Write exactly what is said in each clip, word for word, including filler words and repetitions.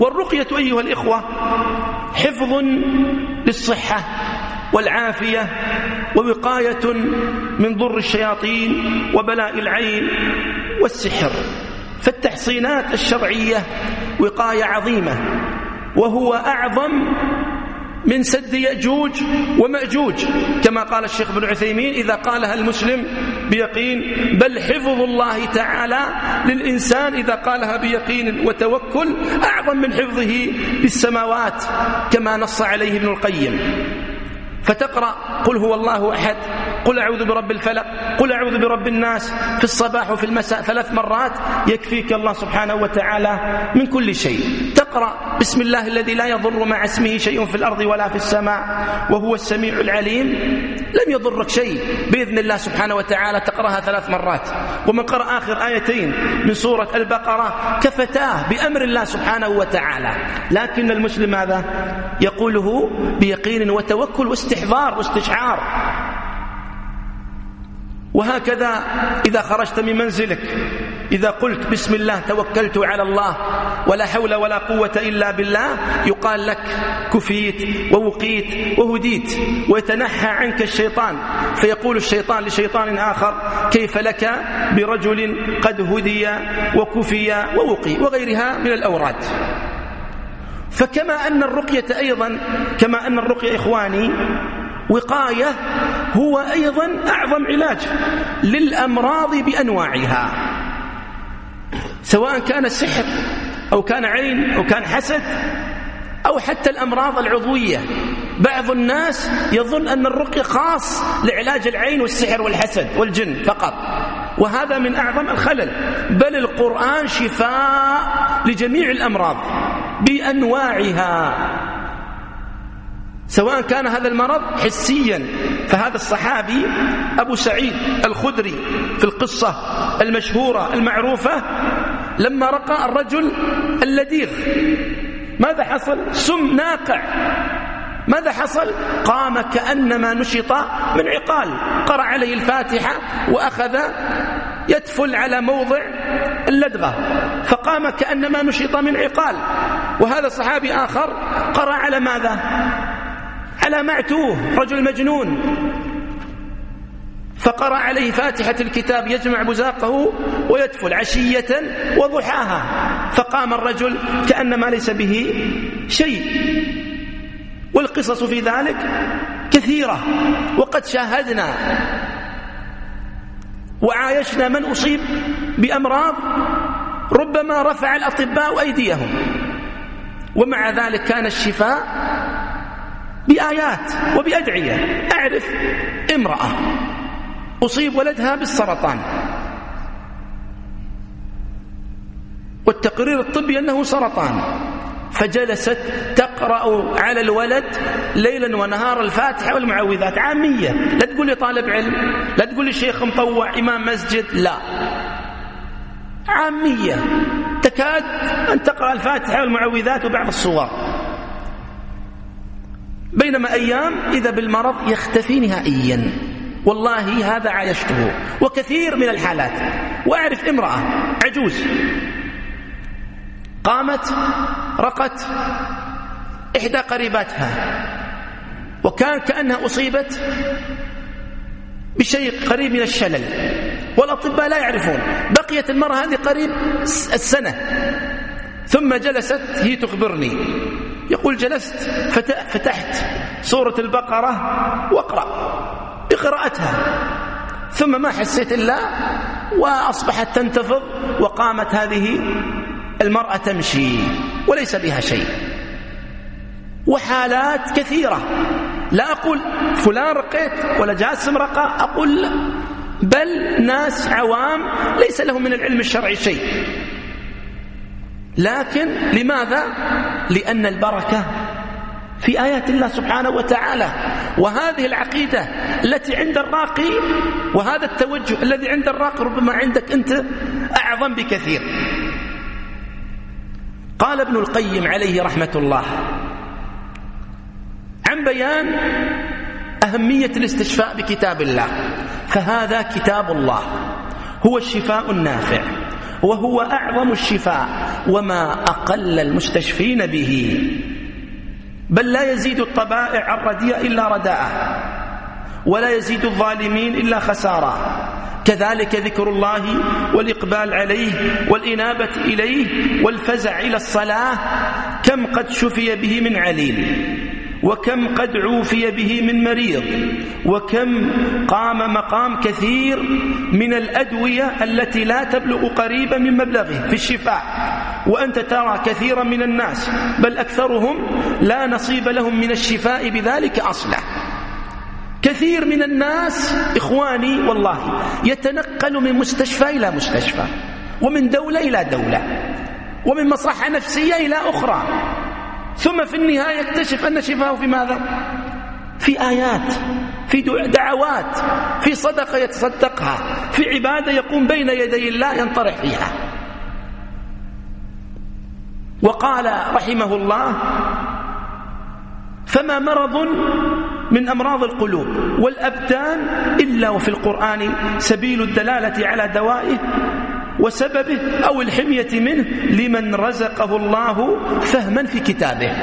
والرقية أيها الإخوة حفظ للصحة والعافية ووقاية من ضر الشياطين وبلاء العين والسحر. فالتحصينات الشرعية وقاية عظيمة، وهو أعظم من سد يأجوج ومأجوج كما قال الشيخ بن عثيمين إذا قالها المسلم بيقين، بل حفظ الله تعالى للإنسان إذا قالها بيقين وتوكل أعظم من حفظه للسماوات كما نص عليه ابن القيم. فتقرأ قل هو الله أحد، قل أعوذ برب الفلق، قل أعوذ برب الناس في الصباح وفي المساء ثلاث مرات، يكفيك الله سبحانه وتعالى من كل شيء. تقرأ بسم الله الذي لا يضر مع اسمه شيء في الأرض ولا في السماء وهو السميع العليم، لم يضرك شيء بإذن الله سبحانه وتعالى. تقرأها ثلاث مرات. ومن قرأ آخر آيتين من سورة البقرة كفتاه بأمر الله سبحانه وتعالى. لكن المسلم هذا يقوله بيقين وتوكل واستحضار واستشعار. وهكذا إذا خرجت من منزلك إذا قلت بسم الله توكلت على الله ولا حول ولا قوة إلا بالله، يقال لك كفيت ووقيت وهديت، ويتنحى عنك الشيطان، فيقول الشيطان لشيطان آخر كيف لك برجل قد هدي وكفي ووقي، وغيرها من الأوراد. فكما أن الرقية أيضا كما أن الرقية إخواني وقاية، هو أيضا أعظم علاج للأمراض بأنواعها، سواء كان سحر أو كان عين أو كان حسد أو حتى الأمراض العضوية. بعض الناس يظن أن الرقية خاص لعلاج العين والسحر والحسد والجن فقط، وهذا من أعظم الخلل. بل القرآن شفاء لجميع الأمراض بأنواعها، سواء كان هذا المرض حسيا. فهذا الصحابي أبو سعيد الخدري في القصة المشهورة المعروفة لما رقى الرجل اللديغ ماذا حصل؟ سم ناقع. ماذا حصل؟ قام كأنما نشط من عقال، قرأ عليه الفاتحة وأخذ يتفل على موضع اللدغة، فقام كأنما نشط من عقال. وهذا صحابي آخر قرأ على ماذا؟ على معتوه رجل مجنون، فقرأ عليه فاتحة الكتاب يجمع بزاقه ويتفل عشية وضحاها، فقام الرجل كأنما ليس به شيء. والقصص في ذلك كثيرة، وقد شاهدنا وعايشنا من أصيب بأمراض ربما رفع الأطباء أيديهم، ومع ذلك كان الشفاء بآيات وبأدعية. أعرف امرأة أصيب ولدها بالسرطان، والتقرير الطبي أنه سرطان، فجلست تقرأ على الولد ليلا ونهار الفاتحة والمعوذات عامية. لا تقول لي طالب علم، لا تقول لي شيخ مطوع إمام مسجد، لا، عامية تكاد أن تقرأ الفاتحة والمعوذات وبعض الصور. بينما أيام إذا بالمرض يختفي نهائيا. والله هذا عايشته وكثير من الحالات. وأعرف امرأة عجوز قامت رقت إحدى قريباتها، وكان كأنها أصيبت بشيء قريب من الشلل، والأطباء لا يعرفون. بقيت المرأة هذه قريب السنة، ثم جلست هي تخبرني، يقول جلست فتحت سورة البقرة وأقرأ بقراءتها، ثم ما حسيت إلا وأصبحت تنتفض، وقامت هذه المرأة تمشي وليس بها شيء. وحالات كثيرة، لا أقول فلان رقيت ولا جاسم رقى، أقول بل ناس عوام ليس لهم من العلم الشرعي شيء. لكن لماذا؟ لأن البركة في آيات الله سبحانه وتعالى. وهذه العقيدة التي عند الراقي وهذا التوجه الذي عند الراقي ربما عندك أنت أعظم بكثير. قال ابن القيم عليه رحمة الله عن بيان أهمية الاستشفاء بكتاب الله: فهذا كتاب الله هو الشفاء النافع، وهو أعظم الشفاء وما أقل المستشفين به، بل لا يزيد الطبائع الرديئة إلا رداء، ولا يزيد الظالمين إلا خسارة. كذلك ذكر الله والإقبال عليه والإنابة إليه والفزع إلى الصلاة، كم قد شفي به من عليل، وكم قد عوفي به من مريض، وكم قام مقام كثير من الأدوية التي لا تبلغ قريبا من مبلغه في الشفاء. وأنت ترى كثيرا من الناس بل أكثرهم لا نصيب لهم من الشفاء بذلك أصلا. كثير من الناس إخواني والله يتنقل من مستشفى إلى مستشفى، ومن دولة إلى دولة، ومن مصحة نفسية إلى أخرى، ثم في النهاية يكتشف أن شفاءه في ماذا؟ في آيات، في دعوات، في صدقة يتصدقها، في عبادة يقوم بين يدي الله ينطرح فيها. وقال رحمه الله: فما مرض من أمراض القلوب والأبدان إلا وفي القرآن سبيل الدلالة على دوائه وسببه أو الحمية منه لمن رزقه الله فهما في كتابه.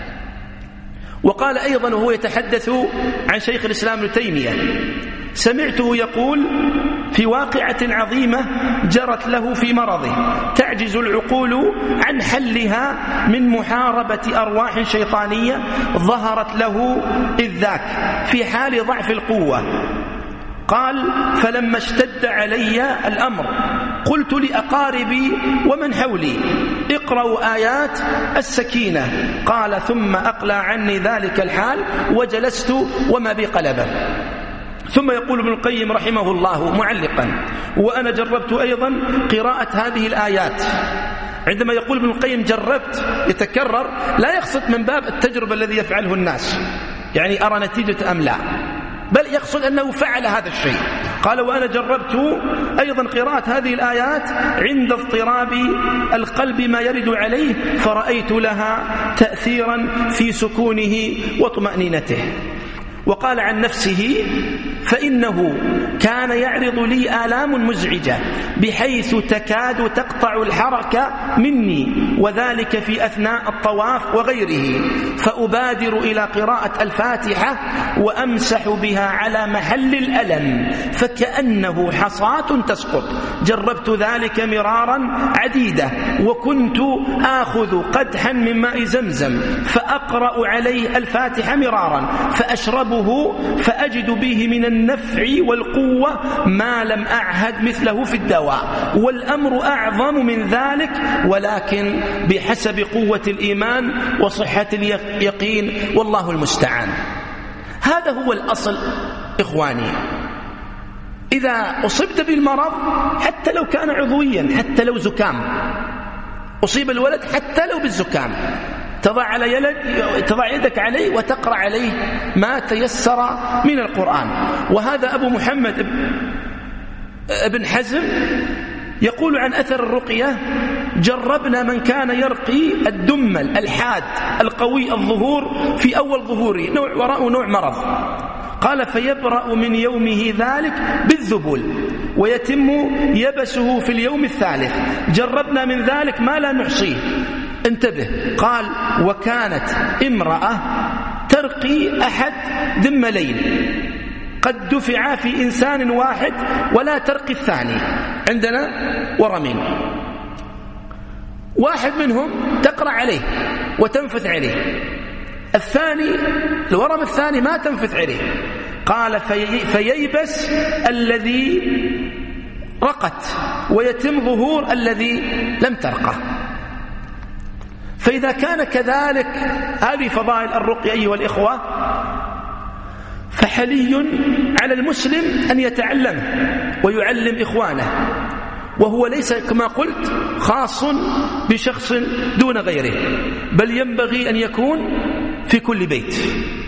وقال أيضا وهو يتحدث عن شيخ الإسلام ابن تيمية: سمعته يقول في واقعة عظيمة جرت له في مرضه تعجز العقول عن حلها من محاربة أرواح شيطانية ظهرت له إذ ذاك في حال ضعف القوة. قال: فلما اشتد علي الأمر قلت لأقاربي ومن حولي: اقرأوا آيات السكينة. قال: ثم أقلع عني ذلك الحال وجلست وما بي قلبه. ثم يقول ابن القيم رحمه الله معلقا: وأنا جربت أيضا قراءة هذه الآيات. عندما يقول ابن القيم جربت يتكرر، لا يقصد من باب التجربة الذي يفعله الناس، يعني أرى نتيجة أم لا، بل يقصد أنه فعل هذا الشيء. قال: وأنا جربت أيضا قراءة هذه الآيات عند اضطراب القلب ما يرد عليه، فرأيت لها تأثيرا في سكونه وطمأنينته. وقال عن نفسه: فإنه كان يعرض لي آلام مزعجة بحيث تكاد تقطع الحركة مني، وذلك في أثناء الطواف وغيره، فأبادر إلى قراءة الفاتحة وأمسح بها على محل الألم فكأنه حصاة تسقط. جربت ذلك مرارا عديدة، وكنت آخذ قدحا من ماء زمزم فأقرأ عليه الفاتحة مرارا فأشربه فأجد به من النفع والقوة ما لم أعهد مثله في الدواء، والأمر أعظم من ذلك، ولكن بحسب قوة الإيمان وصحة اليقين، والله المستعان. هذا هو الأصل إخواني. إذا أصبت بالمرض حتى لو كان عضويا، حتى لو زكام، أصيب الولد حتى لو بالزكام، تضع على يلد تضع يدك عليه وتقرأ عليه ما تيسر من القرآن. وهذا أبو محمد ابن حزم يقول عن أثر الرقية: جربنا من كان يرقي الدمل الحاد القوي الظهور في أول ظهوره، نوع وراء نوع مرض. قال: فيبرأ من يومه ذلك بالذبل ويتم يبسه في اليوم الثالث. جربنا من ذلك ما لا نحصيه. انتبه. قال: وكانت امرأة ترقي أحد دملين قد دفع في إنسان واحد ولا ترقي الثاني، عندنا ورمين، واحد منهم تقرأ عليه وتنفث عليه، الثاني الورم الثاني ما تنفث عليه. قال: في فييبس الذي رقت ويتم ظهور الذي لم ترقه. فإذا كان كذلك هذه فضائل الرقية أيها الإخوة، فحلي على المسلم أن يتعلم ويعلم إخوانه، وهو ليس كما قلت خاص بشخص دون غيره، بل ينبغي أن يكون في كل بيت.